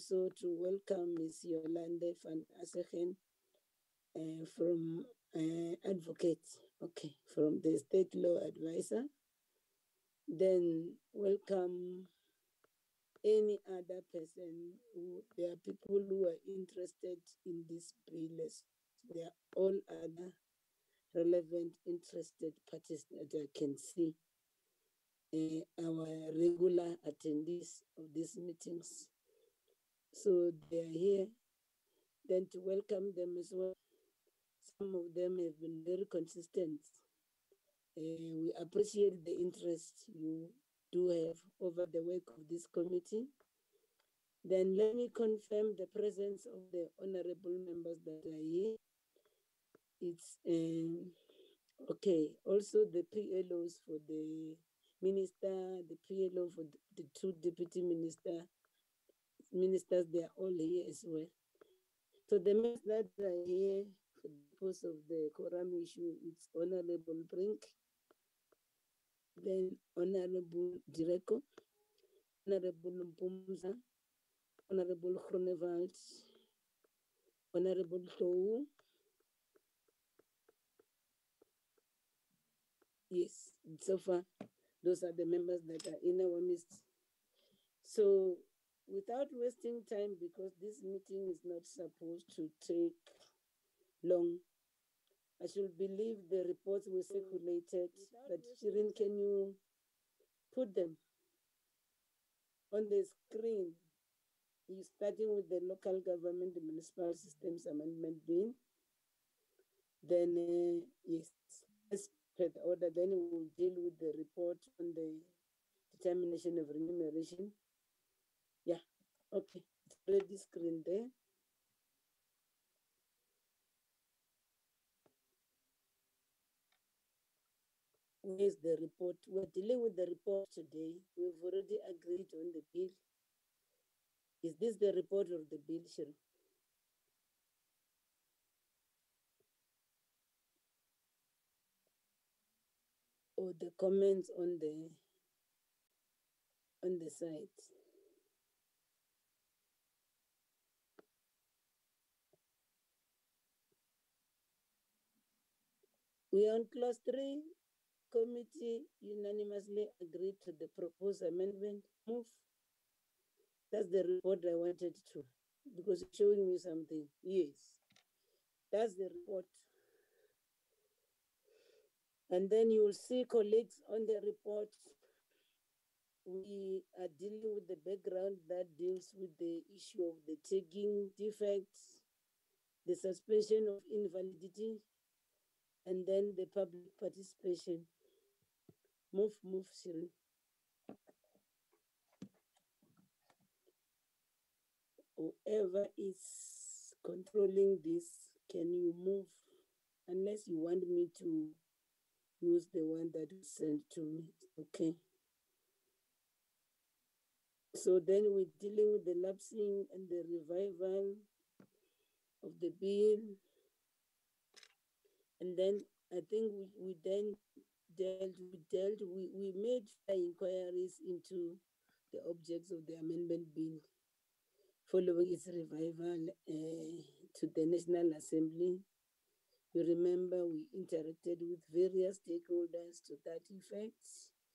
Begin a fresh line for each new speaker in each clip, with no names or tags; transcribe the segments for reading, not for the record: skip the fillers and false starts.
also to welcome Ms. Yolande van Asegen from advocate, okay, from the State Law Advisor. Then welcome any other person there are people who are interested in this bill. There are all other relevant interested parties that I can see. Our regular attendees of these meetings. So they are here. Then to welcome them as well. Some of them have been very consistent. We appreciate the interest you do have over the work of this committee. Then let me confirm the presence of the honorable members that are here. It's okay. Also the PLOs for the minister, the PLO for the two deputy ministers, they are all here as well. So the members that are here for the purpose of the quorum issue, it's Honorable Brink, then Honorable Direko, Honorable Mpumza, Honorable Groenewald, Honorable Tou. Yes, so far, those are the members that are in our midst. So without wasting time, because this meeting is not supposed to take long, I should believe the reports were circulated, but Shirin, can you put them on the screen? You're starting with the local government, the municipal systems amendment bill. Then, yes, as per the order, then we will deal with the report on the determination of remuneration. Yeah, okay, it's already screened there. Where's the report? We're dealing with the report today. We've already agreed on the bill. Is this the report or the bill, Shirin? Or the comments on the site? We on clause 3, committee unanimously agreed to the proposed amendment. Move. That's the report I wanted to, because it's showing me something. Yes, that's the report. And then you will see, colleagues, on the report, we are dealing with the background that deals with the issue of the tagging defects, the suspension of invalidity, and then the public participation. Move, Shirin. Whoever is controlling this, can you move? Unless you want me to use the one that was sent to me, okay? So then we're dealing with the lapsing and the revival of the bill. And then I think we made inquiries into the objects of the amendment bill following its revival to the National Assembly. You remember we interacted with various stakeholders to that effect.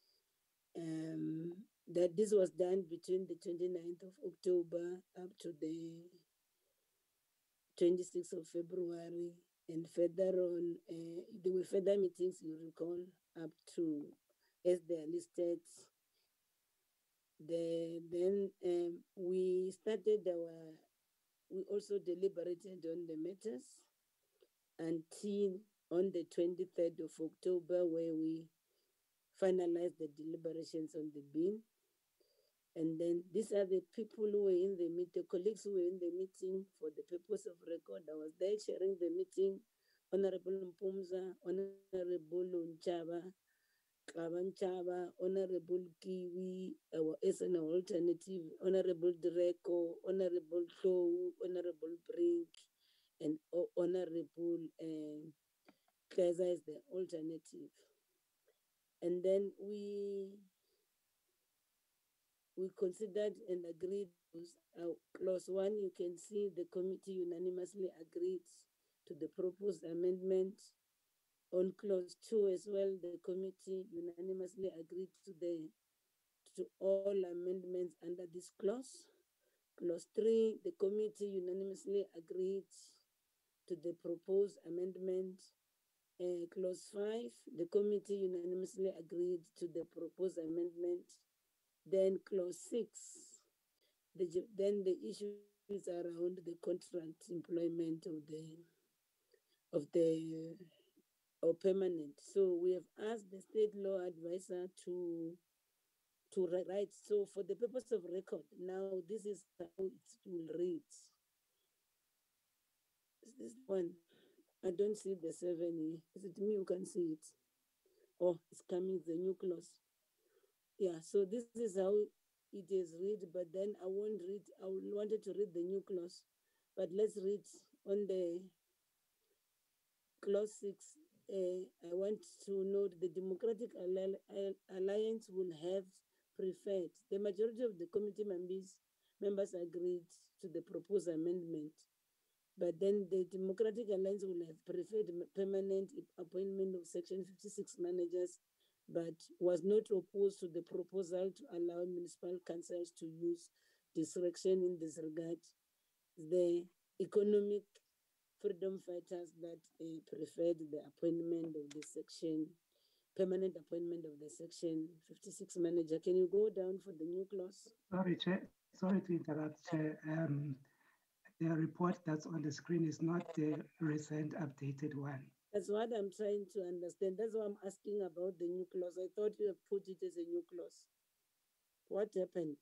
That this was done between the 29th of October up to the 26th of February. And further on, there were further meetings, you recall, up to, as they are listed. Then we also deliberated on the matters until on the 23rd of October, where we finalized the deliberations on the bill. And then these are the people who were in the meeting, the colleagues who were in the meeting for the purpose of record. I was there chairing the meeting. Honorable Mpumza, Honorable Nchaba, Kabanchaba, Honorable Kiwi, our SN alternative, Honorable Direko, Honorable Tou, Honorable Brink, and Honorable Kaiser is the alternative. And then we considered and agreed Clause 1, you can see the committee unanimously agreed to the proposed amendment. On clause 2 as well, the committee unanimously agreed to all amendments under this clause. Clause 3, the committee unanimously agreed to the proposed amendment. Clause 5, the committee unanimously agreed to the proposed amendment. Then clause 6, then the issues around the contract employment of the or permanent. So we have asked the state law advisor to write. So for the purpose of record, now this is how it will read. Is this one? I don't see the 7 here. Is it me who can see it? Oh, it's coming, the new clause. Yeah, so this is how it is read, but then I won't read, I wanted to read the new clause, but let's read on the clause 6. I want to note the Democratic Alliance will have preferred. The majority of the committee members agreed to the proposed amendment, but then the Democratic Alliance will have preferred permanent appointment of Section 56 managers, but was not opposed to the proposal to allow municipal councils to use discretion in this regard. The economic freedom fighters that preferred the appointment of the permanent appointment of the Section 56 manager. Can you go down for the new clause?
Sorry, Chair. Sorry to interrupt, Chair. The report that's on the screen is not the recent updated one.
That's what I'm trying to understand. That's why I'm asking about the new clause. I thought you have put it as a new clause. What happened?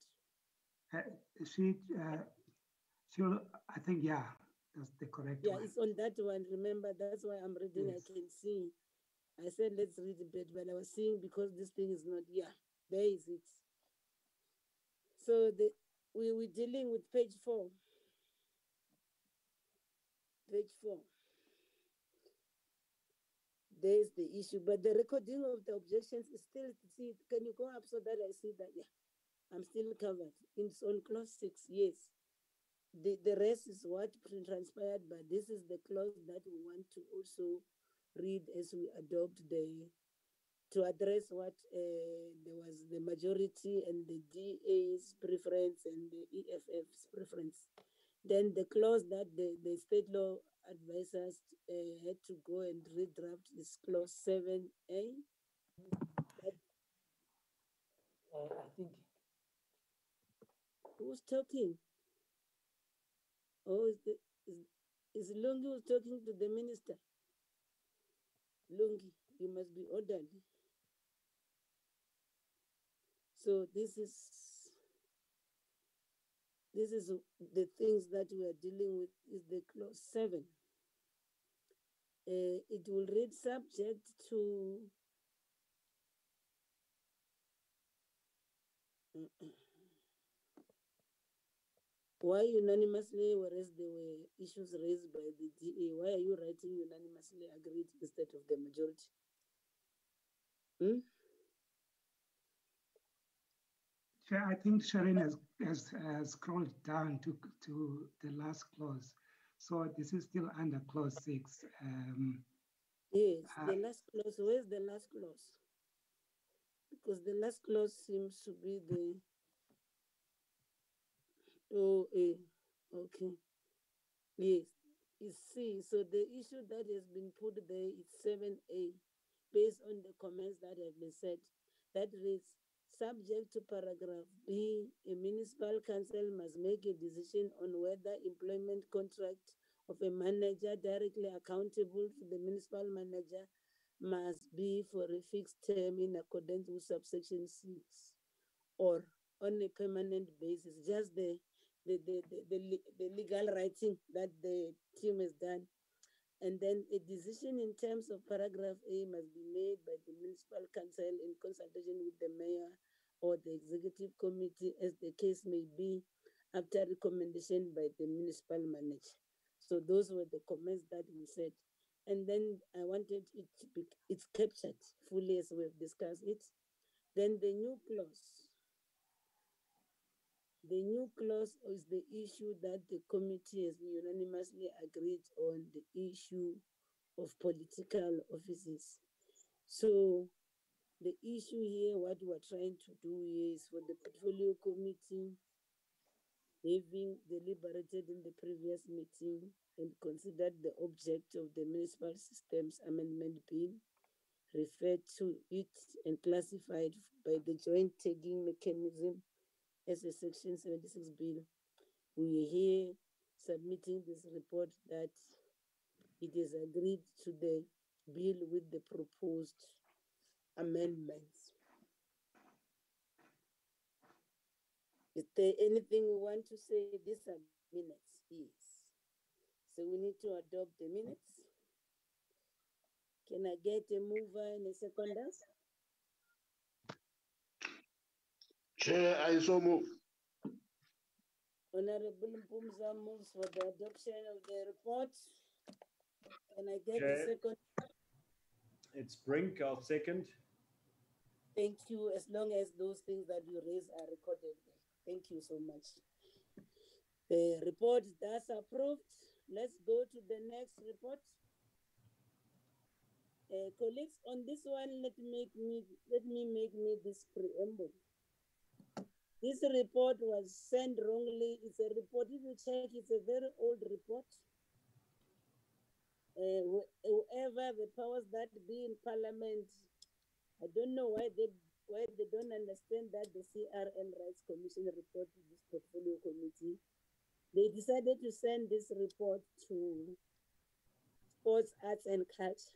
I think, yeah, that's the correct one.
Yeah, it's on that one. Remember, that's why I'm reading. Yes. I can see. I said, let's read a bit, but I was seeing because this thing is not, yeah, there is it. So we're dealing with page 4. Page 4. There's the issue, but the recording of the objections is still, see, can you go up so that I see that? Yeah, I'm still covered. It's on clause 6, yes. The rest is what transpired, but this is the clause that we want to also read as we adopt to address what there was the majority and the DA's preference and the EFF's preference. Then the clause that the state law advisors had to go and redraft is clause 7A.
I think.
Who's talking? Oh, is Lungi who's talking to the minister? Lungi, you must be orderly. So this is the things that we are dealing with is the clause 7. It will read subject to why unanimously, whereas there were issues raised by the DA? Why are you writing unanimously agreed instead of the majority?
Chair, I think Sharon has scrolled down to the last clause. So this is still under clause 6.
Yes, the last clause. Where's the last clause? Because the last clause seems to be the okay. Yes, it's C. So the issue that has been put there is 7A, based on the comments that have been said. That reads, subject to paragraph B, a municipal council must make a decision on whether employment contract of a manager directly accountable to the municipal manager must be for a fixed term in accordance with subsection 6 or on a permanent basis. Just the legal writing that the team has done. And then a decision in terms of paragraph A must be made by the municipal council in consultation with the mayor or the executive committee, as the case may be, after recommendation by the municipal manager. So those were the comments that we said. And then I wanted it to be, it's captured fully as we've discussed it. Then the new clause. The new clause is the issue that the committee has unanimously agreed on, the issue of political offices. So the issue here, what we're trying to do here is for the portfolio committee, having deliberated in the previous meeting and considered the object of the Municipal Systems Amendment Bill, referred to it and classified by the joint tagging mechanism as a Section 76 bill. We are here submitting this report that it is agreed to the bill with the proposed amendments. Is there anything we want to say? These are minutes, yes. So we need to adopt the minutes. Can I get a mover and a seconder?
Chair, I so move.
Honorable Mpumza moves for the adoption of the report. Can I get a
Chair.
second?
It's Brink, I'll second.
Thank you, as long as those things that you raise are recorded. Thank you so much. The report is thus approved. Let's go to the next report. Colleagues, on this one, let me make this preamble. This report was sent wrongly. It's a report, if you check, it's a very old report. Whoever the powers that be in Parliament, I don't know why they don't understand that the CRL Rights Commission report to this portfolio committee. They decided to send this report to Sports, Arts and Culture.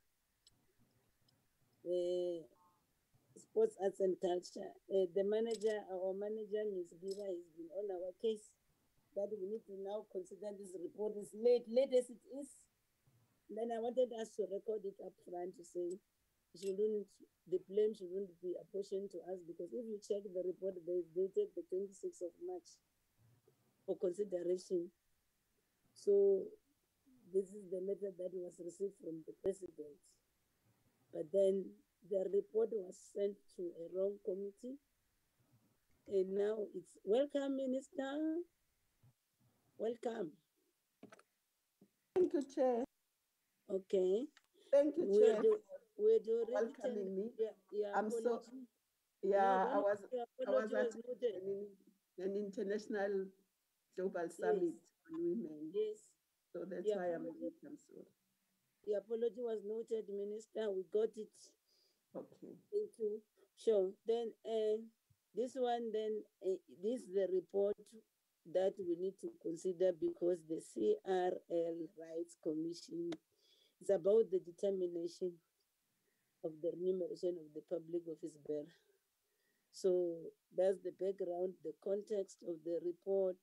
Sports, Arts and Culture. The manager, our manager, Ms. Biva, has been on our case that we need to now consider this report is late as it is. Then I wanted us to record it up front to say the blame shouldn't be apportioned to us, because if you check the report, there is dated the 26th of March for consideration. So this is the letter that was received from the president. But then the report was sent to a wrong committee. And now it's welcome, Minister. Welcome.
Thank you, Chair.
Okay.
Thank you, Chair.
We're already
welcoming me.
Yeah,
I'm so,
apology.
yeah,
No,
I was
noted.
attending an international global summit on women.
Yes.
So that's why I'm late. I'm sorry.
The apology was noted, Minister. We got it.
Okay.
Thank you. Sure. Then this one, this is the report that we need to consider, because the CRL Rights Commission is about the determination of the remuneration of the public office bearer. So that's the background, the context of the report.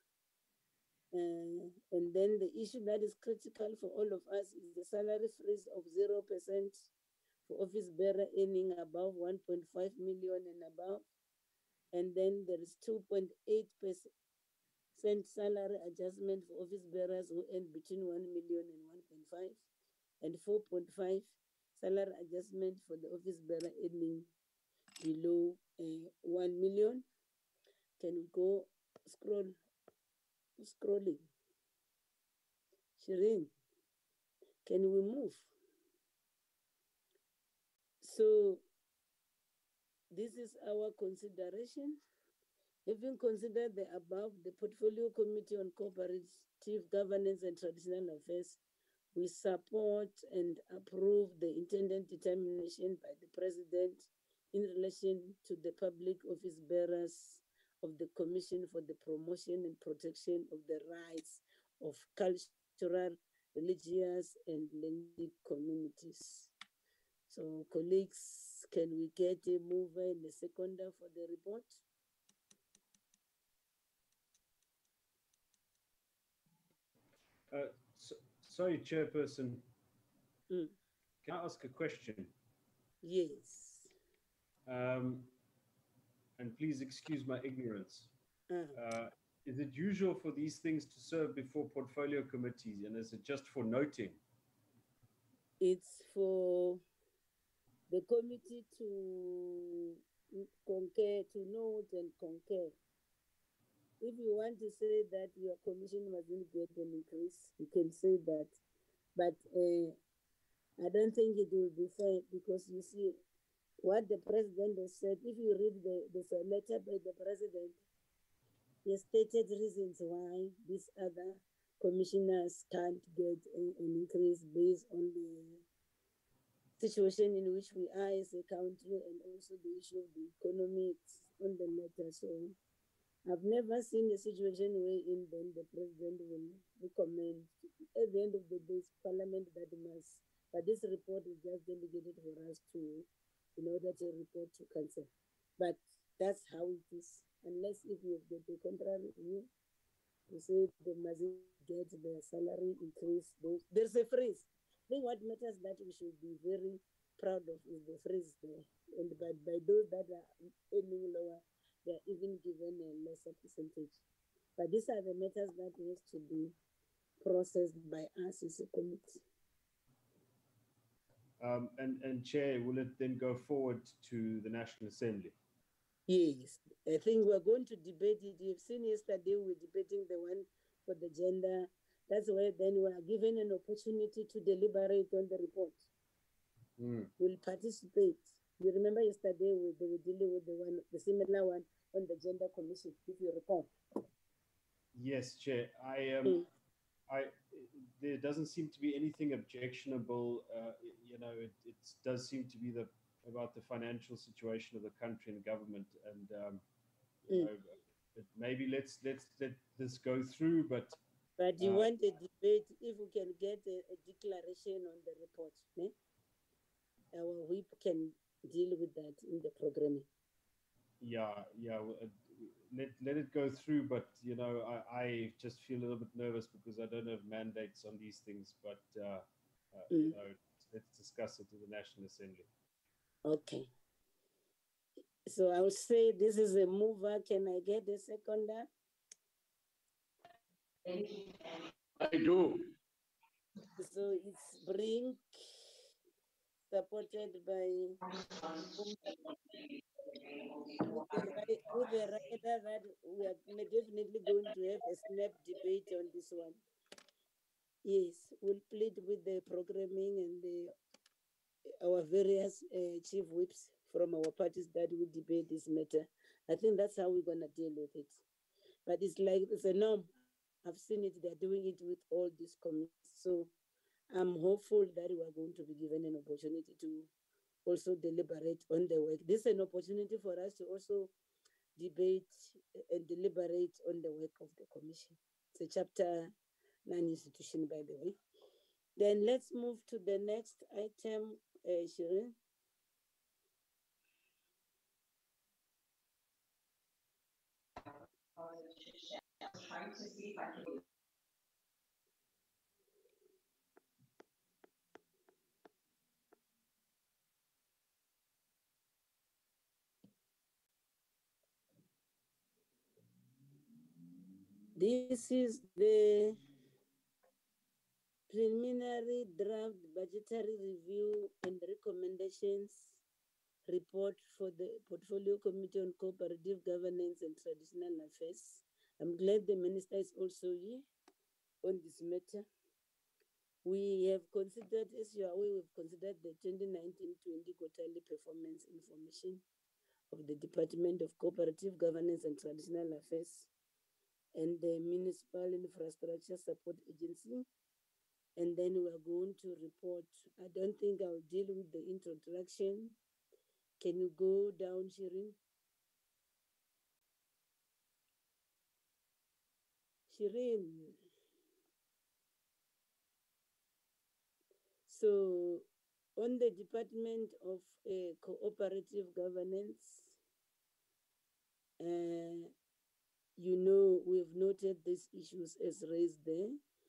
And then the issue that is critical for all of us is the salary freeze of 0% for office bearer earning above 1.5 million and above. And then there is 2.8% salary adjustment for office bearers who earn between 1 million and 1.5, and 4.5 salary adjustment for the office bearer earning below 1 million. Can we go scrolling? Shireen, can we move? So this is our consideration. Having considered the above, the Portfolio Committee on Cooperative Governance and Traditional Affairs, we support and approve the intended determination by the President in relation to the public office bearers of the Commission for the Promotion and Protection of the Rights of Cultural, Religious, and Linguistic Communities. So, colleagues, can we get a mover and a seconder for the report?
Sorry, Chairperson. Can I ask a question?
Yes.
And please excuse my ignorance. Is it usual for these things to serve before portfolio committees, and is it just for noting?
It's for the committee to concur, to note and concur. if you want to say that your commission wasn't get an increase, you can say that. But I don't think it will be fair, because you see what the president has said. If you read the letter by the president, he stated reasons why these other commissioners can't get an increase based on the situation in which we are as a country, and also the issue of the economics on the letter. So I've never seen a situation wherein then the president will recommend. At the end of the day, it's Parliament that must. But this report is just delegated for us in order to report to council. But that's how it is. Unless if you get the contrary view, to say they must get their salary increase. There's a freeze. I think what matters that we should be very proud of is the freeze there. And by those that are earning lower, they're even given a lesser percentage. But these are the matters that has to be processed by us as a committee.
And Chair, will it then go forward to the National Assembly?
Yes, I think we're going to debate it. You've seen yesterday we were debating the one for the gender. That's where then we are given an opportunity to deliberate on the report. We'll participate. You remember yesterday they were dealing with the similar one on the gender commission, if you recall.
Yes, Chair. There doesn't seem to be anything objectionable. It does seem to be about the financial situation of the country and government, and maybe let's let this go through. But
you want a debate? If we can get a declaration on the report, our whip can deal with that in the programming.
Let it go through, but I just feel a little bit nervous because I don't have mandates on these things. But let's discuss it in the National Assembly.
Okay. So I will say this is a mover. Can I get a seconder?
I do.
So it's Brink, supported by with the rider that we are definitely going to have a snap debate on this one. Yes, we'll plead with the programming and our various chief whips from our parties that will debate this matter. I think that's how we're going to deal with it. But it's a norm. I've seen it. They're doing it with all these committees. So I'm hopeful that we are going to be given an opportunity to also deliberate on the work. This is an opportunity for us to also debate and deliberate on the work of the commission. It's a Chapter 9 institution, by the way. Then let's move to the next item, Shireen. This is the preliminary draft budgetary review and recommendations report for the Portfolio Committee on Cooperative Governance and Traditional Affairs. I'm glad the Minister is also here on this matter. We have considered, as you are aware, we've considered the 2019-20 quarterly performance information of the Department of Cooperative Governance and Traditional Affairs and the Municipal Infrastructure Support Agency. And then we are going to report. I don't think I'll deal with the introduction. Can you go down, Shireen? Shireen. So on the Department of Cooperative Governance, we've noted these issues as raised there.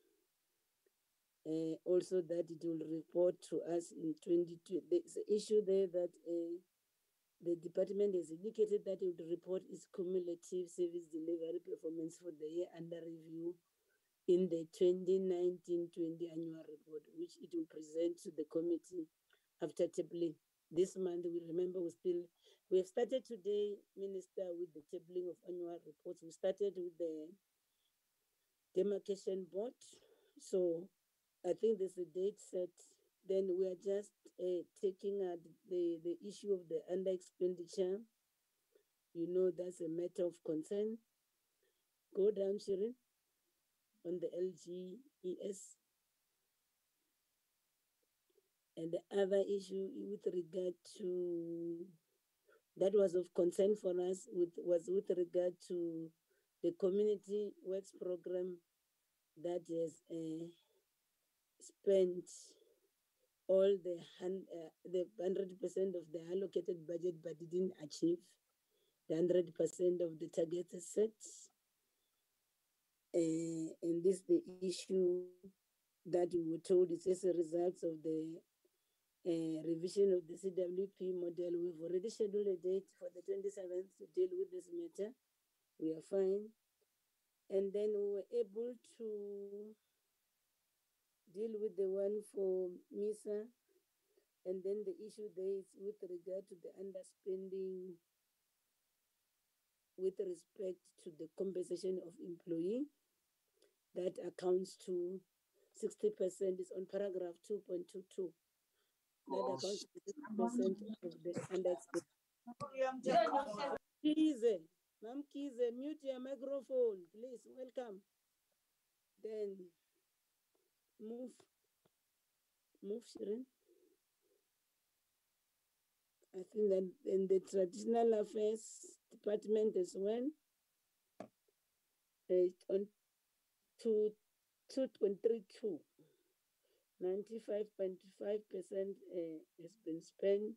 Also that it will report to us in 2020. There's an issue there that the department has indicated that it would report its cumulative service delivery performance for the year under review in the 2019-20 annual report, which it will present to the committee after tabling this month. We remember we have started today, Minister, with the tabling of annual reports. We started with the demarcation board. So I think there's a date set. Then we are just taking the issue of the under expenditure. You know, that's a matter of concern. Go down, Shirin, on the LGES. And the other issue with regard to, that was of concern for us, was with regard to the community works program that has spent all the 100% of the allocated budget, but didn't achieve the 100% of the targets set. And this is the issue that we were told is as a result of the revision of the CWP model. We've already scheduled a date for the 27th to deal with this matter. We are fine. And then we were able to deal with the one for MISA. And then the issue there is with regard to the underspending with respect to the compensation of employee. That accounts to 60%, is on paragraph 2.22. That accounts to 60% of the underspending. Ma'am Kize, mute your microphone, please. Welcome. Then move, Shirin. I think that in the traditional affairs department as well, on 2.32, 95.5% has been spent,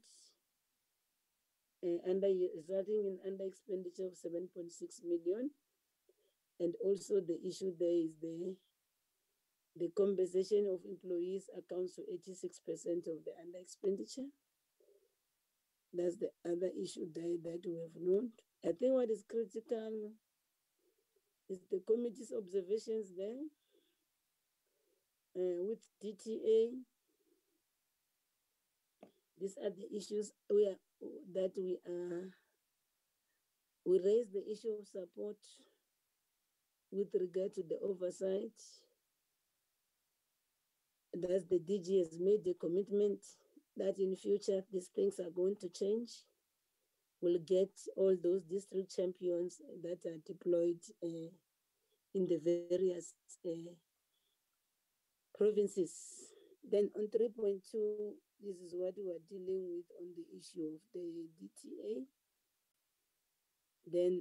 resulting in under expenditure of 7.6 million. And also the issue there is the compensation of employees accounts to 86% of the under expenditure. That's the other issue there that we have known. I think what is critical is the committee's observations there with DTA. These are the issues we raise the issue of support with regard to the oversight. Thus, the DG has made the commitment that in future these things are going to change. We'll get all those district champions that are deployed in the various provinces. Then on 3.2, this is what we are dealing with on the issue of the DTA. Then,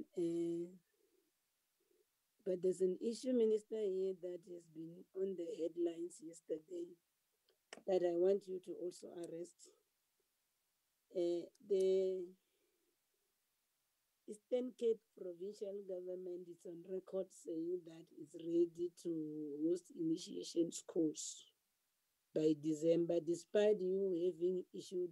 but there's an issue, Minister, here that has been on the headlines yesterday that I want you to also arrest. The Eastern Cape provincial government is on record saying that it's ready to host initiation course by December, despite you having issued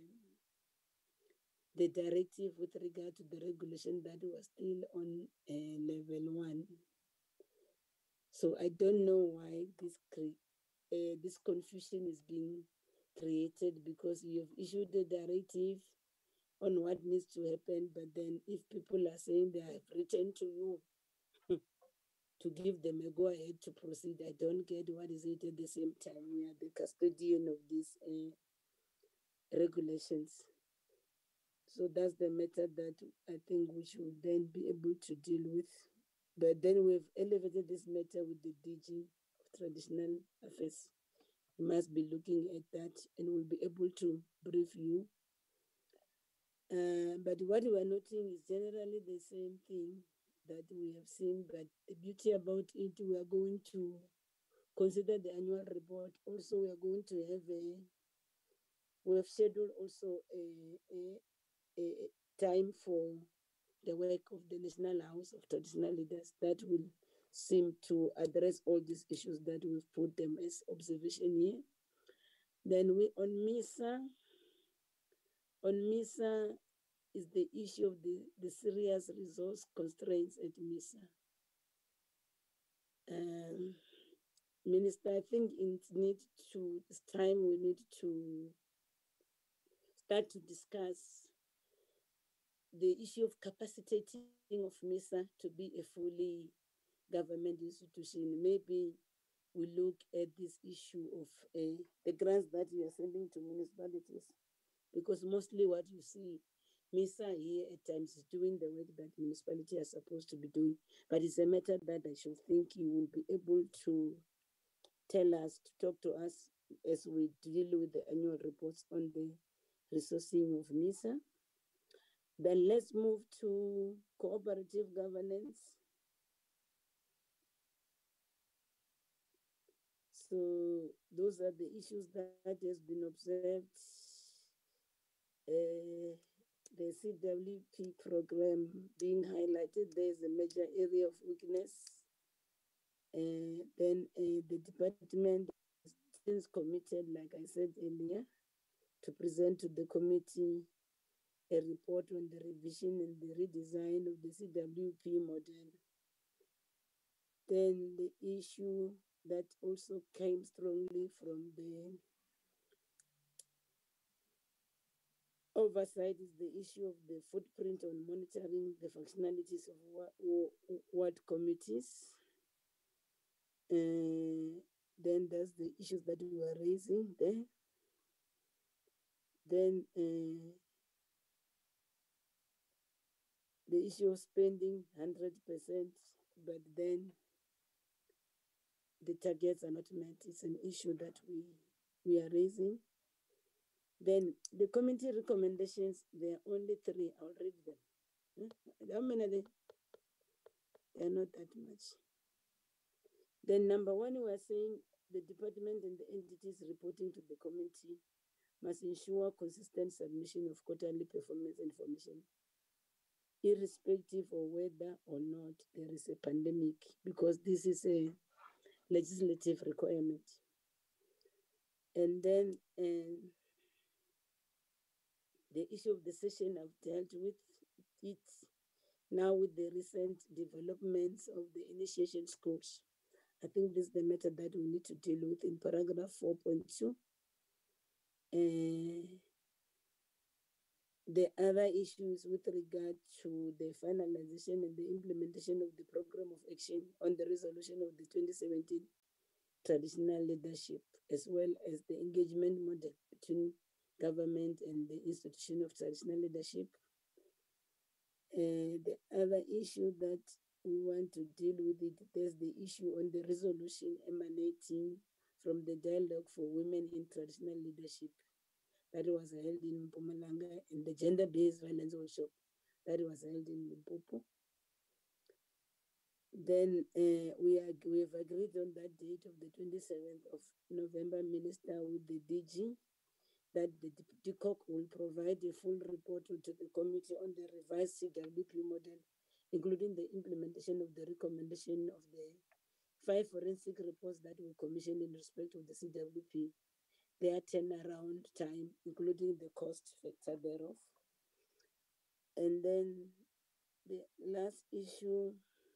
the directive with regard to the regulation that was still on level 1. So I don't know why this confusion is being created, because you have issued a directive on what needs to happen, but then if people are saying they have written to you to give them a go-ahead to proceed, I don't get what is it at the same time. We are the custodian of these regulations. So that's the matter that I think we should then be able to deal with. But then we've elevated this matter with the DG of Traditional Affairs. We must be looking at that and we'll be able to brief you. But what we are noting is generally the same thing that we have seen, but the beauty about it, we are going to consider the annual report. Also, we are going to have we have scheduled also a time for the work of the National House of Traditional Leaders that will seem to address all these issues that we've put them as observation here. Then on MISA is the issue of the serious resource constraints at MISA. Minister, I think it's time we need to start to discuss the issue of capacitating of MISA to be a fully government institution. Maybe we look at this issue of the grants that we are sending to municipalities, because mostly what you see, MISA here at times is doing the work that municipalities are supposed to be doing, but it's a matter that I should think you will be able to tell us, to talk to us as we deal with the annual reports on the resourcing of MISA. Then let's move to cooperative governance. So those are the issues that has been observed. The CWP program being highlighted, there is a major area of weakness. Then the department is committed, like I said earlier, to present to the committee a report on the revision and the redesign of the CWP model. Then the issue that also came strongly from the oversight is the issue of the footprint on monitoring the functionalities of ward committees. Then there's the issues that we were raising there. Then the issue of spending 100%, but then the targets are not met. It's an issue that we are raising. Then the committee recommendations, there are only 3. I'll read them. How many are they? They are not that much. Then number 1, we are saying the department and the entities reporting to the committee must ensure consistent submission of quarterly performance information, irrespective of whether or not there is a pandemic, because this is a legislative requirement. And then the issue of the session I've dealt with it. Now with the recent developments of the initiation scores, I think this is the matter that we need to deal with in paragraph 4.2. The other issues with regard to the finalization and the implementation of the program of action on the resolution of the 2017 traditional leadership, as well as the engagement model between government and the institution of traditional leadership. The other issue that we want to deal with it, there's the issue on the resolution emanating from the Dialogue for Women in Traditional Leadership that was held in Mpumalanga, and the gender-based violence workshop that was held in Limpopo. Then we have agreed on that date of the 27th of November, Minister, with the DG, that the DCOC will provide a full report to the committee on the revised CWP model, including the implementation of the recommendation of the 5 forensic reports that were commissioned in respect of the CWP, their turnaround time, including the cost factor thereof. And then the last issue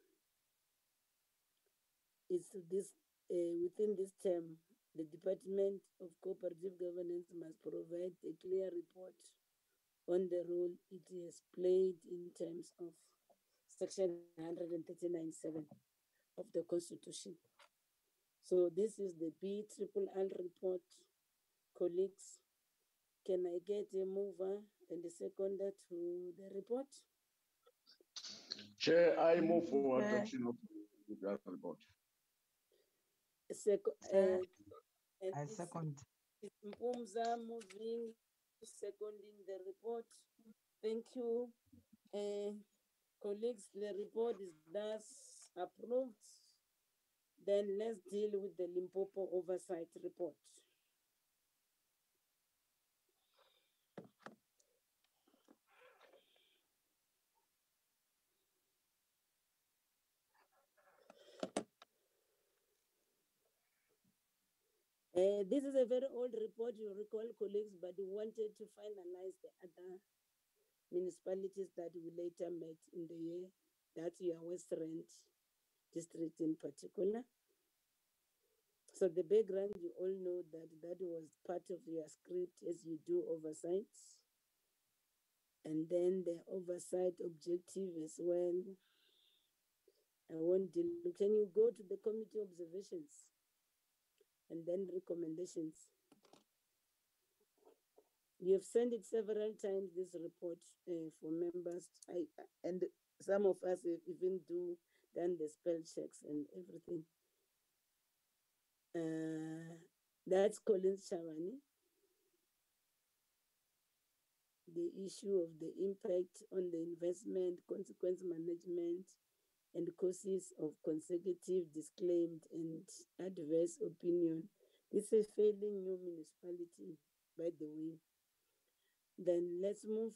is this, within this term, the Department of Cooperative Governance must provide a clear report on the role it has played in terms of Section 139.7 of the Constitution. So this is the BRRR report. Colleagues, can I get a mover and a seconder to the report?
Chair, I move for adoption of the report.
I second.
Mpumza moving, seconding the report. Thank you. Colleagues, the report is thus approved. Then let's deal with the Limpopo Oversight Report. This is a very old report, you recall, colleagues, but we wanted to finalize the other municipalities that we later met in the year. That's your West Rand district in particular. So the background, you all know that that was part of your script as you do oversights. And then the oversight objective as well. I won't deal. Can you go to the committee observations and then recommendations? You have sent it several times, this report, for members. And some of us have even done the spell checks and everything. That's Collins Chavani. The issue of the impact on the investment, consequence management, and causes of consecutive disclaimed and adverse opinion. It's a fairly new municipality, by the way. Then let's move.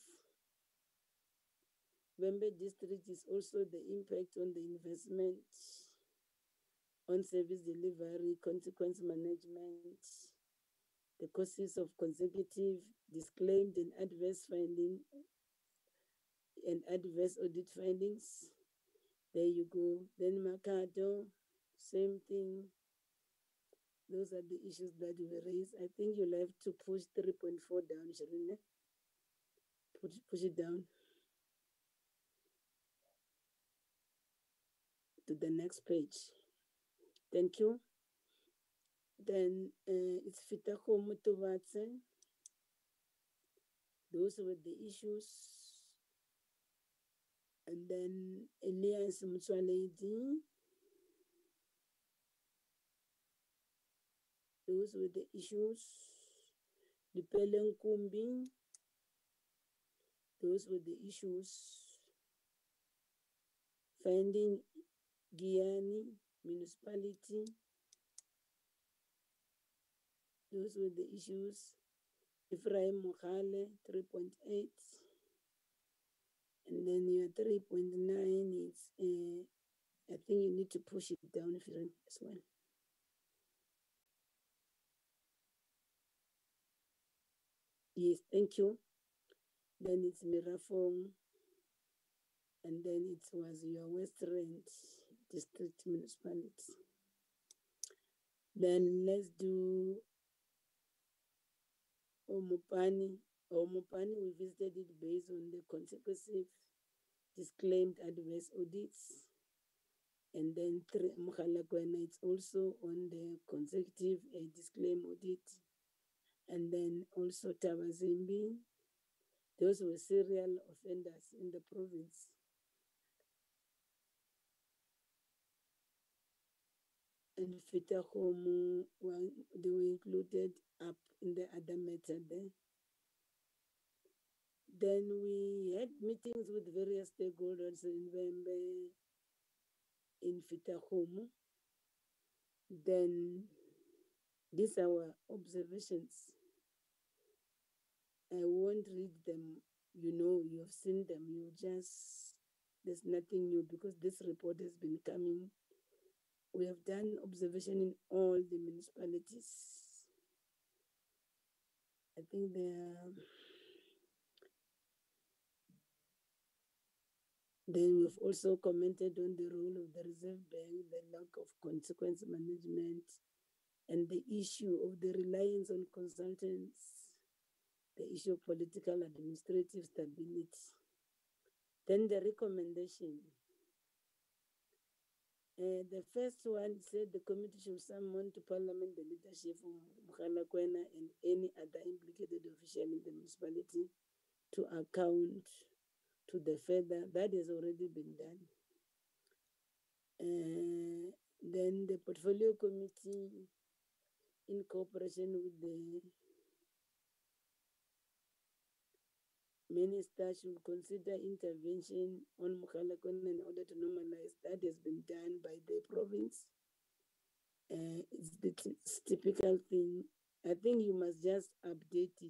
Wembe district is also the impact on the investment, on service delivery, consequence management, the causes of consecutive disclaimed and adverse finding and adverse audit findings. There you go. Then Makado, same thing. Those are the issues that were raised. I think you'll have to push 3.4 down, Sharine. Push it down to the next page. Thank you. Then it's Fitaho Mutuvatse. Those were the issues. And then Elias Mutualedi. Those were the issues. Lipele Nkumbi. Those were the issues. Finding Giyani municipality. Those were the issues. Ephraim Mokhale, 3.8. And then your 3.9 is, I think you need to push it down as well. Yes, thank you. Then it's Mirafong. And then it was your West Rand district municipality. Then let's do Omupani. Omupani, we visited it based on the consecutive disclaimed adverse audits. And then Mukhalakwana, it's also on the consecutive disclaimed audit. And then also Tabazimbi, those were serial offenders in the province. And Fitahomu, they were included up in the other matter there. Then we had meetings with various stakeholders in Wembe, in Fitahomu. Then these are our observations. I won't read them. You know, you have seen them. There's nothing new because this report has been coming. We have done observation in all the municipalities. I think then we've also commented on the role of the Reserve Bank, the lack of consequence management, and the issue of the reliance on consultants, the issue of political administrative stability. Then the recommendation. The first one said the committee should summon to Parliament the leadership of Mukhalakwana and any other implicated official in the municipality to account to the further. That has already been done. Then the portfolio committee, in cooperation with the minister, should consider intervention on Mukhalakwana in order to normalize. That has been done by the province. It's the typical thing. I think you must just update it,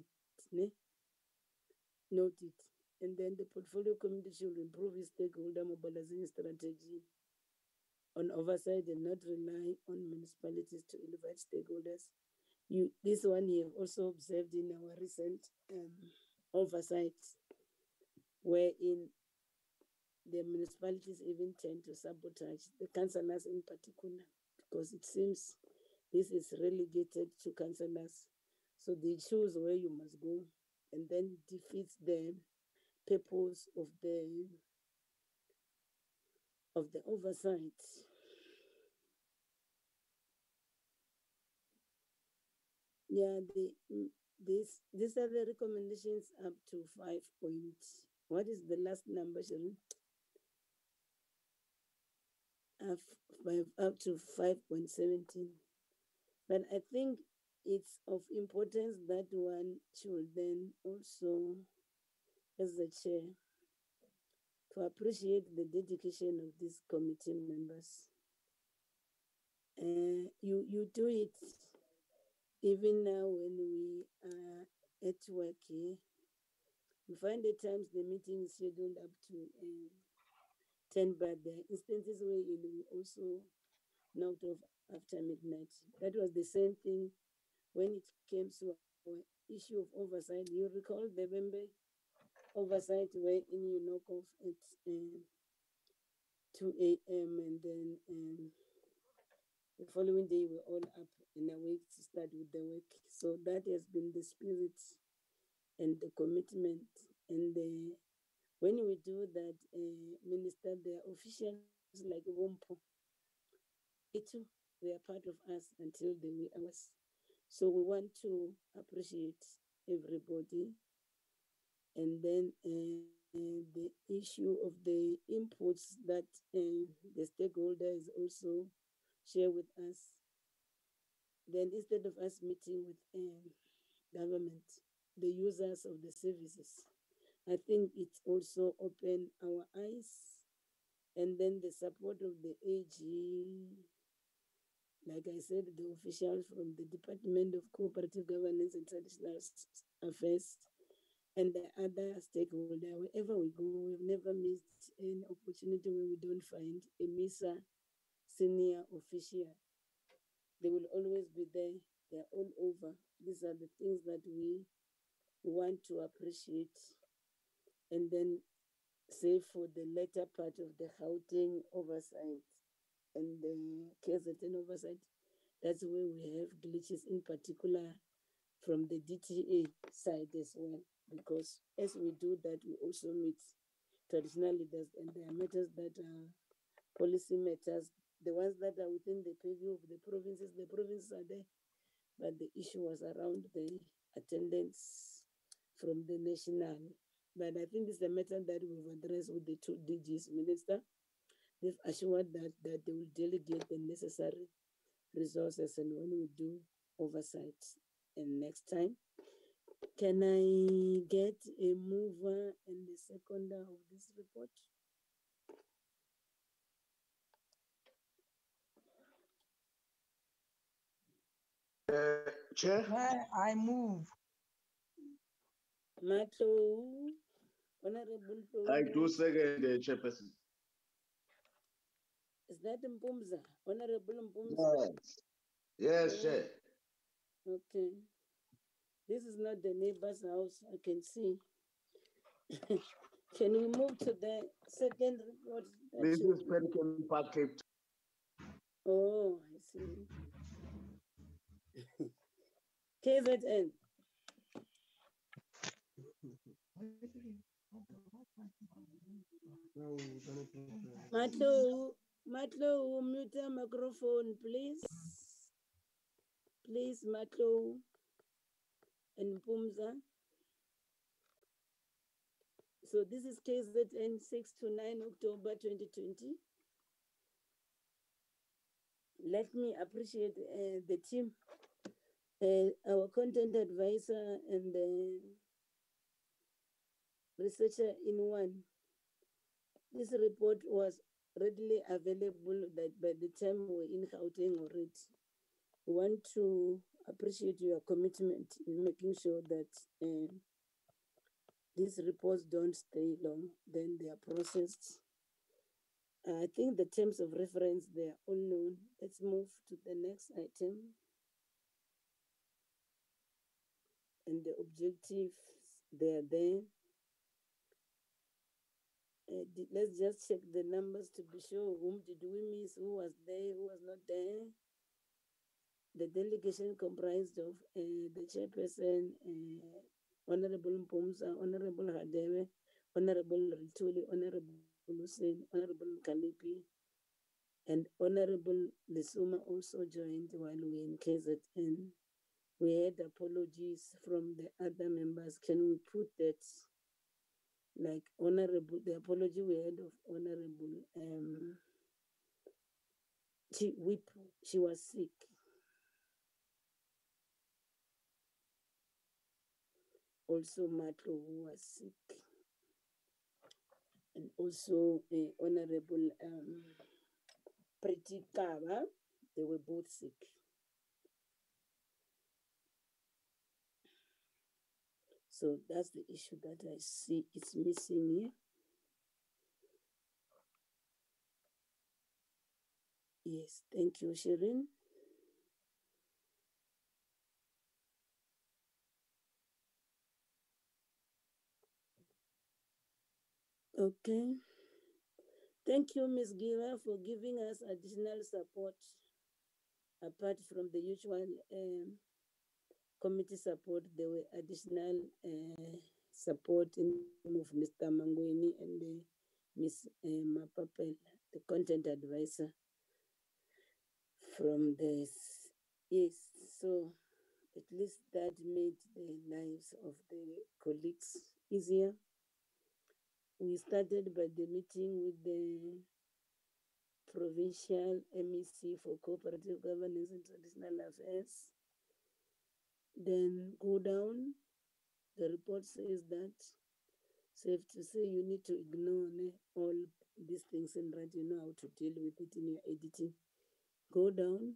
note it. And then the portfolio committee should improve its stakeholder mobilization strategy on oversight and not rely on municipalities to invite stakeholders. This one you have also observed in our recent oversight, wherein the municipalities even tend to sabotage the councillors in particular, because it seems this is relegated to councillors. So they choose where you must go and then defeats the purpose of the oversight. Yeah, these are the recommendations up to 5 points. What is the last number, Sharon? Up to 5.17. But I think it's of importance that one should then also, as the chair, to appreciate the dedication of these committee members. You do it even now when we are at work here. You find at times the meeting is scheduled up to 10, but there are instances where we also knocked off after midnight. That was the same thing when it came to our issue of oversight. You recall the Bembe oversight where you knock off at 2 a.m. and then the following day we're all up and awake to start with the work. So that has been the spirit and the commitment. And when we do that, Minister, the officials like Wompo, they are part of us until the wee hours. So we want to appreciate everybody. And then the issue of the inputs that the stakeholders also share with us. Then instead of us meeting with government, the users of the services, I think it's also opened our eyes. And then the support of the AG, like I said, the officials from the Department of Cooperative Governance and Traditional Affairs, and the other stakeholder. Wherever we go, we've never missed an opportunity where we don't find a MISA senior official. They will always be there. They're all over. These are the things that we want to appreciate. And then say for the latter part of the Gauteng oversight and the KZN oversight, that's where we have glitches, in particular from the DTA side as well, because as we do that, we also meet traditional leaders, and there are matters that are policy matters, the ones that are within the purview of the provinces are there, but the issue was around the attendance from the national. But I think this is a matter that we've addressed with the two DGs, Minister. They've assured that they will delegate the necessary resources, and when we do oversight, and next time, can I get a mover and the seconder of this report?
Chair?
I move.
Matlo, Honorable Flo.
I do second the chairperson.
Is that Mpumza? Honorable Mpumza?
Yes, Chair.
Okay. This is not the neighbor's house, I can see. Can we move to the second report?
This is Pelican Park Cape.
Oh, I see. KZN. Matlo, mute your microphone, please. Please, Matlo and Mpumza. So this is KZN 6 to 9 October 2020. Let me appreciate the team, our content advisor and the researcher in one. This report was readily available that by the time we're in Gauteng already. We want to appreciate your commitment in making sure that these reports don't stay long, then they are processed. I think the terms of reference, they are all known. Let's move to the next item. And the objectives, they are there. Let's just check the numbers to be sure. Whom did we miss? Who was there? Who was not there? The delegation comprised of the chairperson, Honorable Mpumza, Honorable Hadebe, Honorable Rituli, Honorable Hussein, Honorable Kalipi, and Honorable Lisuma also joined while we were in KZN. We had apologies from the other members. Can we put that like honorable, the apology we had of Honorable she was sick. Also Matlo, who was sick. And also Honorable Pretty Kaba, they were both sick. So that's the issue that I see it's missing here. Yes, thank you, Shirin. Okay. Thank you, Ms. Giva, for giving us additional support apart from the usual committee support. There were additional support in of Mr. Mangweni and Ms. Mapapel, the content advisor from this. Yes, so at least that made the lives of the colleagues easier. We started by the meeting with the Provincial MEC for Cooperative Governance and Traditional Affairs. Then go down, the report says that, safe to say you need to ignore all these things and write, you know how to deal with it in your editing. Go down.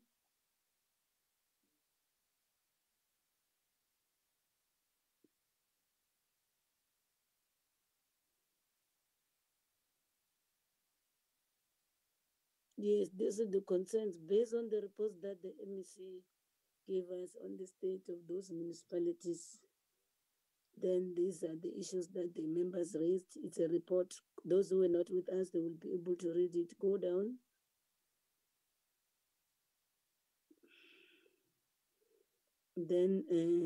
Yes, these are the concerns based on the reports that the MEC gave us on the state of those municipalities. Then these are the issues that the members raised. It's a report. Those who were not with us, they will be able to read it. Go down. Then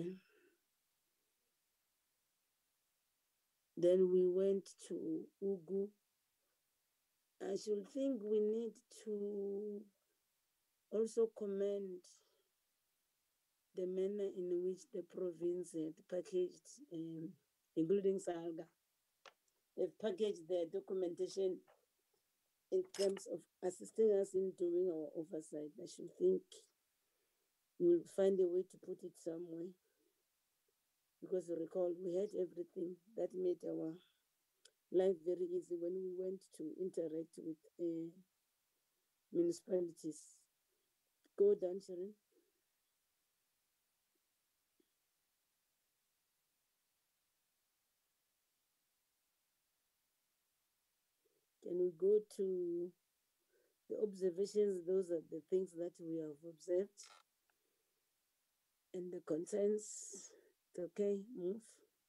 we went to Ugu. I should think we need to also commend the manner in which the province had packaged, including Salga, they've packaged their documentation in terms of assisting us in doing our oversight. I should think you will find a way to put it somewhere. Because recall, we had everything that made our life very easy when we went to interact with municipalities. Go down, Sharon. Can we go to the observations? Those are the things that we have observed. And the concerns. It's okay, move.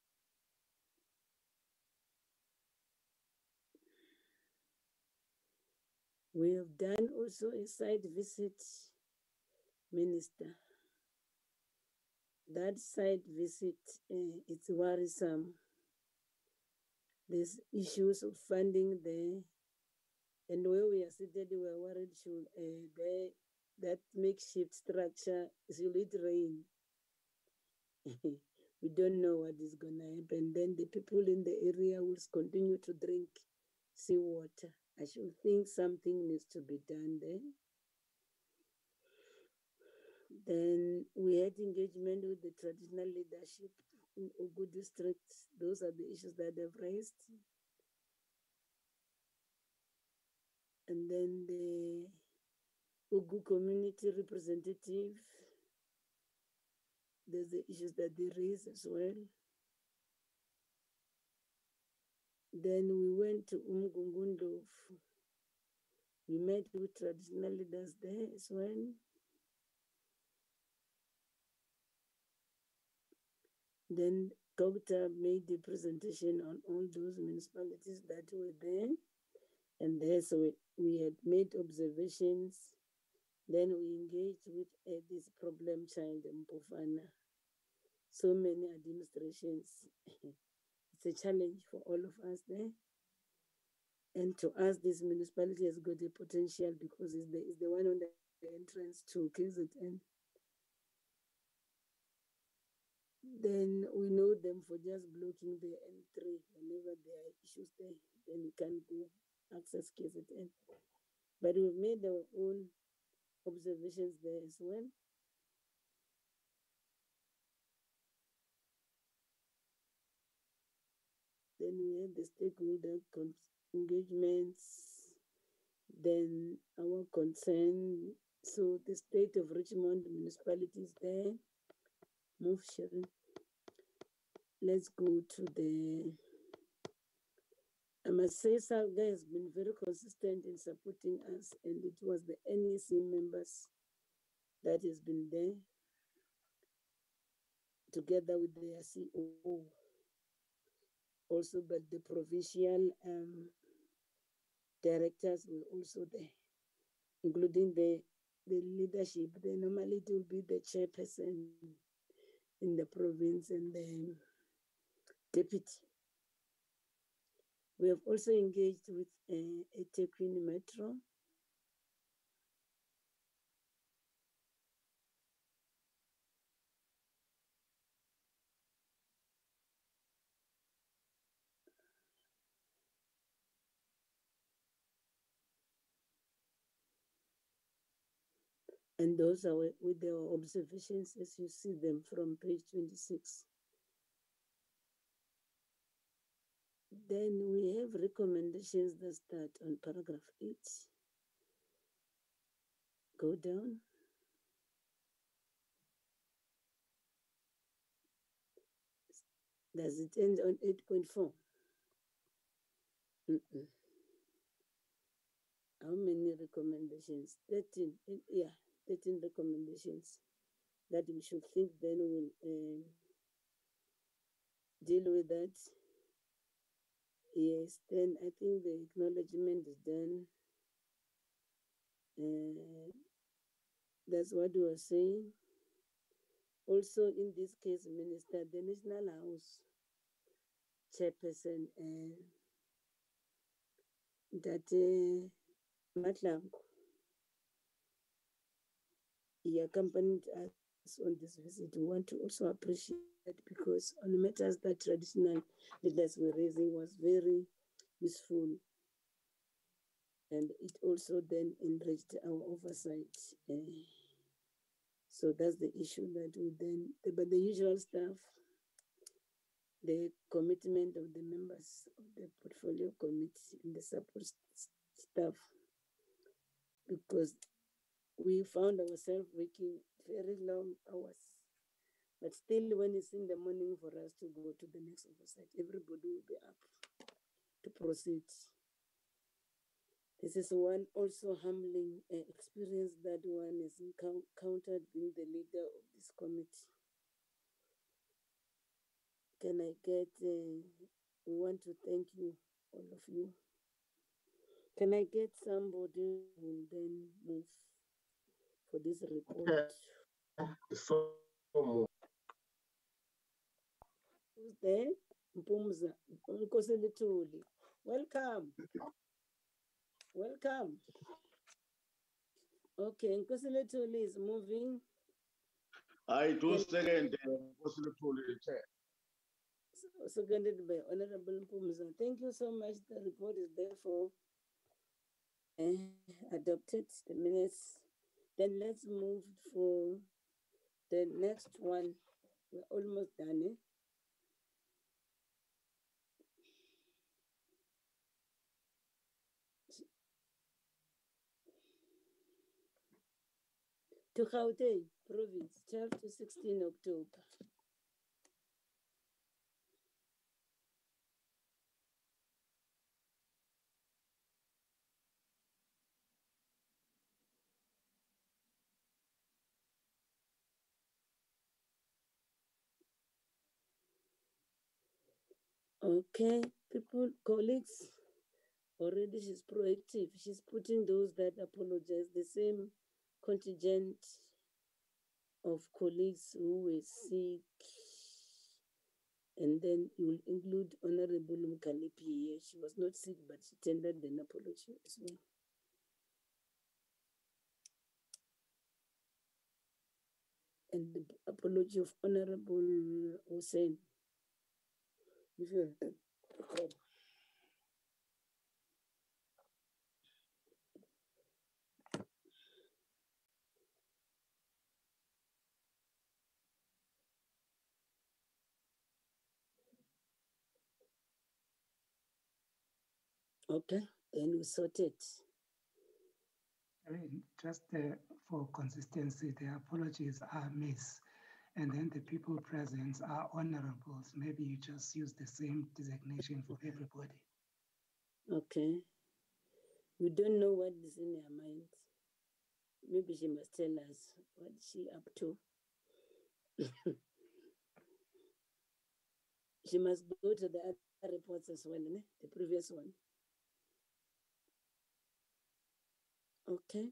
We have done also a site visit, Minister. That site visit, it's worrisome. There's issues of funding there. And where we are seated, we are worried should that makeshift structure, should it rain? We don't know what is going to happen. Then the people in the area will continue to drink seawater. I should think something needs to be done there. Then we had engagement with the traditional leadership in Ugu district. Those are the issues that they've raised. And then the Ugu community representative, there's the issues that they raise as well. Then we went to Umgungundov. We met with traditional leaders there as well. Then Kokta made the presentation on all those municipalities that were there. And there, so we had made observations. Then we engaged with this problem child in Mpofana. So many administrations. it's a challenge for all of us there. And to us, this municipality has got a potential because it's the one on the entrance to KZN. Then we know them for just blocking the N3 whenever there are issues there. Then we can go access KZN. But we've made our own observations there as well. Then we have the stakeholder engagements, then our concern. So the state of Richmond municipalities there. Move, Sharon. Let's go to the, I must say SALGA has been very consistent in supporting us, and it was the NEC members that has been there together with their COO also, but the provincial directors were also there, including the leadership. Then normally it will be the chairperson in the province and the deputy. We have also engaged with eThekwini Metro. And those are with their observations as you see them from page 26. Then we have recommendations that start on paragraph 8. Go down. Does it end on 8.4? How many recommendations? 13. Yeah, 13 recommendations that we should think then we'll deal with that. Yes, then I think the acknowledgement is done. That's what we were saying. Also, in this case, Minister, the National House chairperson, Tate Matlangu, he accompanied us on this visit. We want to also appreciate that because on the matters that traditional leaders were raising was very useful. And it also then enriched our oversight. So that's the issue that we then, but the usual stuff, the commitment of the members of the portfolio committee and the support staff, because we found ourselves working very long hours. But still, when it's in the morning for us to go to the next oversight, everybody will be up to proceed. This is one also humbling experience that one has encountered being the leader of this committee. Can I get, we want to thank you, all of you. Can I get somebody who will then move for this report? Who's there? Mpumza, Nkosini Thuli. Welcome. Welcome. Okay, Nkosini Thuli is moving.
I do second the chair.
Seconded by Honorable Mpumza. Thank you so much. The report is therefore adopted. The minutes. Then let's move for the next one. We're almost done. To Gauteng province, 12 to 16 October. Okay, people, colleagues, already she's proactive. She's putting those that apologize, the same contingent of colleagues who were sick, And then you will include Honorable Mukalipi here. She was not sick, but she tendered an apology as well. And the apology of Honorable Hussein. If you recall. Okay, then we sorted.
I mean, just for consistency, the apologies are Miss, and then the people present are honorables. Maybe you just use the same designation for everybody.
Okay. We don't know what is in her mind. Maybe she must tell us what she up to. She must go to the other reports as well, the previous one. Okay.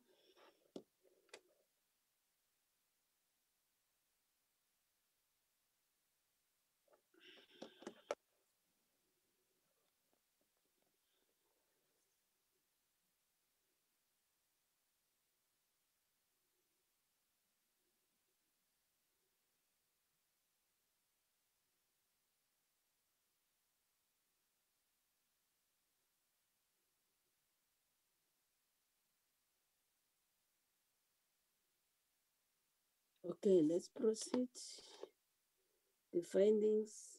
Okay, let's proceed. The findings.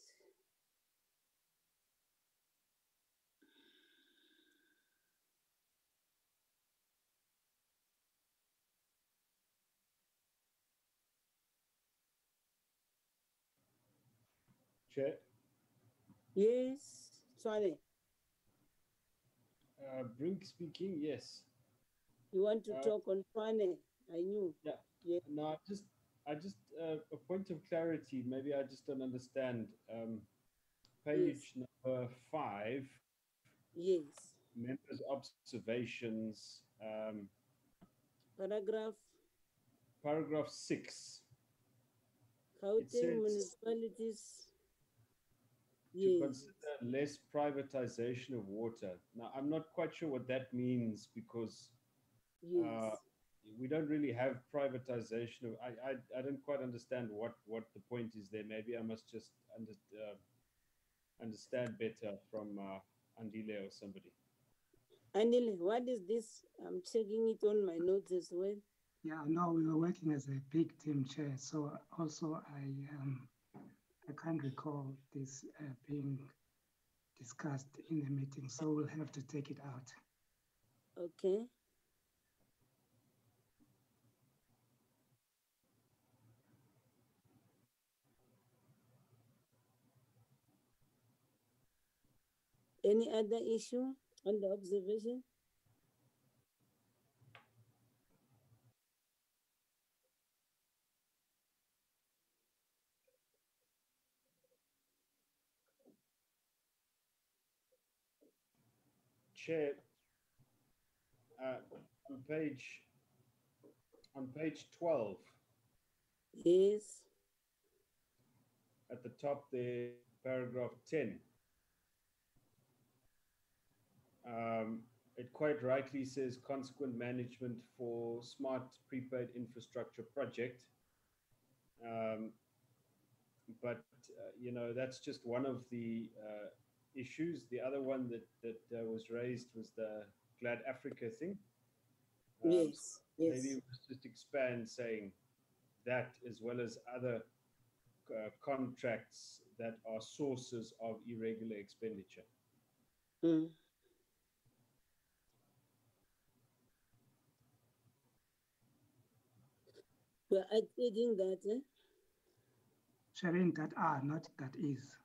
Chair.
Yes, sorry.
Brink speaking, yes.
You want to talk on Fane? I knew.
Yeah. No, I just a point of clarity. Maybe I just don't understand. Page number 5.
Yes.
Members' observations. Paragraph 6.
Gauteng municipalities.
To consider less privatization of water. Now, I'm not quite sure what that means because we don't really have privatization of. I don't quite understand what the point is there. Maybe I must just understand better from Andile or somebody.
Andile, what is this? I'm checking it on my notes as well. Yeah, no, we were working as a big team, Chair. So also I can't recall this being discussed in the meeting. So we'll have to take it out.
Okay. Any other issue on the observation?
Chair, on page 12.
Yes.
At the top there, paragraph 10. It quite rightly says consequent management for smart prepaid infrastructure project. But that's just one of the issues. The other one that was raised was the Glad Africa thing.
Yes.
Maybe we just expand saying that as well as other contracts that are sources of irregular expenditure.
Mm. We're adding that,
Sharing that are, not that is.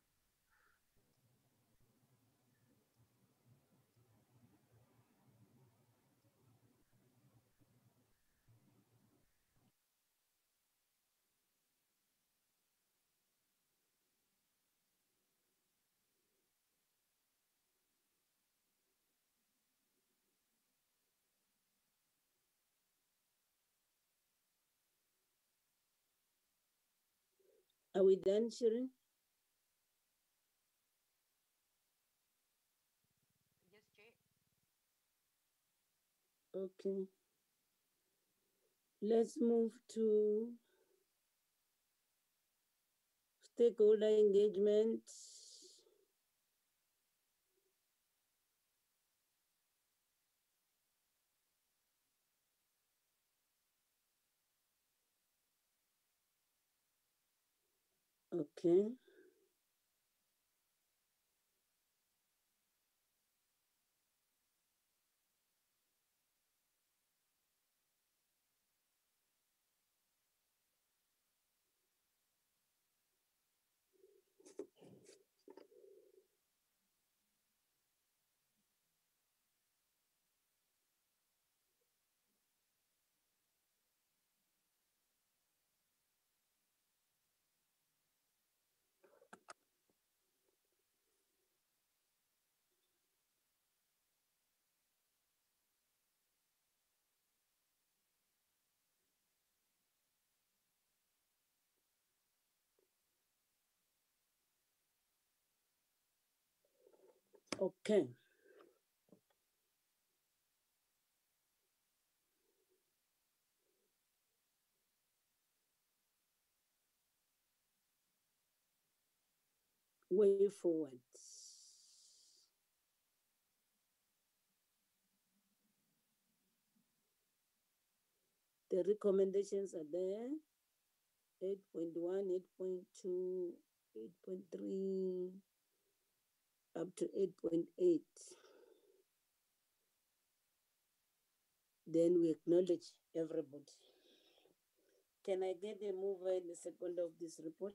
Are we done, Sharon? Okay. Let's move to stakeholder engagement. Okay. Okay. Way forward. The recommendations are there. 8.1, 8.2, 8.3, up to 8.8. Then we acknowledge everybody. Can I get a mover and a seconder of this report?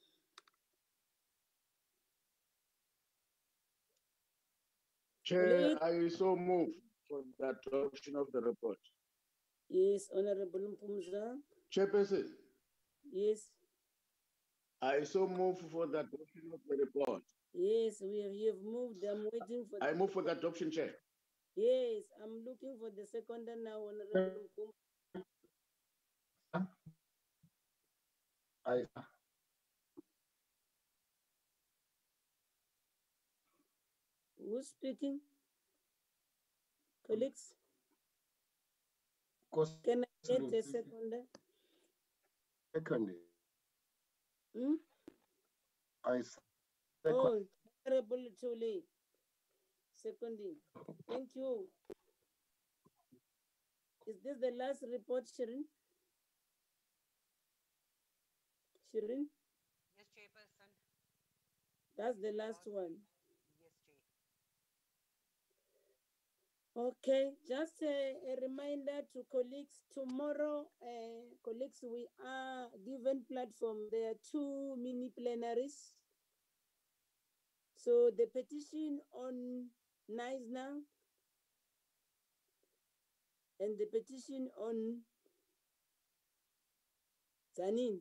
Chair, I so move for the adoption of the report.
Yes, Honorable Mpumza.
Chairperson.
Yes.
I so move for the adoption of the report.
Yes, you have moved. I'm waiting for.
I move for the adoption, Chair.
Yes, I'm looking for the seconder now, Honorable Mpumza. Who's speaking? Colleagues? Can I get a seconder?
Second.
Hmm? Oh, Honorable Chole. Seconding. Thank you. Is this the last report, Shirin? Shirin?
Yes, Chairperson.
That's the last one.
Yes, Chair.
Okay, just a reminder to colleagues, tomorrow, colleagues, we are given platform. There are 2 mini plenaries. So the petition on NISNA and the petition on Zanin,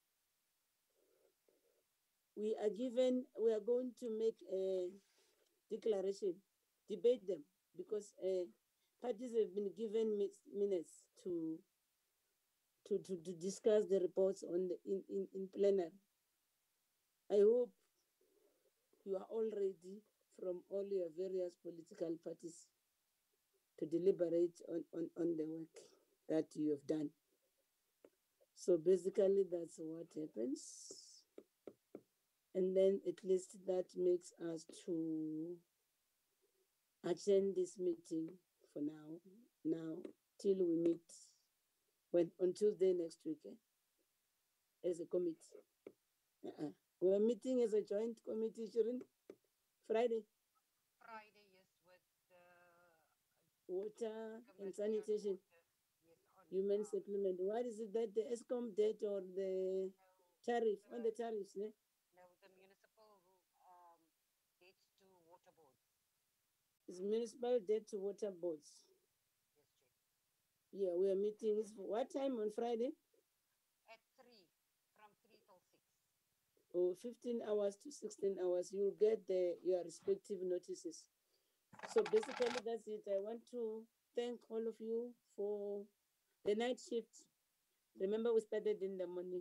we are going to make a declaration, debate them, because parties have been given minutes to discuss the reports on in plenary. I hope you are all ready from all your various political parties to deliberate on the work that you have done. So basically that's what happens. And then at least that makes us to attend this meeting for now till we meet on Tuesday next week as a committee. We're meeting as a joint committee, Shirin, Friday.
Friday, yes, with the
water and sanitation.
Yes,
human settlement. What is it that the ESCOM debt or the tariff on the tariffs?
No, the municipal debt to water boards.
It's municipal debt to water boards.
Yes, Chair.
Yeah, we are meeting. What time on Friday?
At 3, from 3 till 6.
Oh, 15 hours to 16 hours. You'll get your respective notices. So basically that's it. I want to thank all of you for the night shift. Remember, we started in the morning.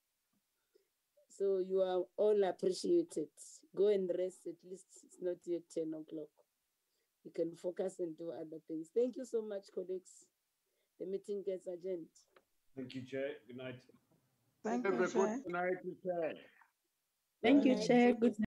So you are all appreciated. Go and rest, at least it's not yet 10 o'clock. you can focus and do other things. Thank you so much, colleagues. The meeting gets adjourned.
Thank you, Chair. Good night.
Thank
Have
you,
a
Chair.
good night, Chair.
Thank you,
Good night.
Chair. Good night.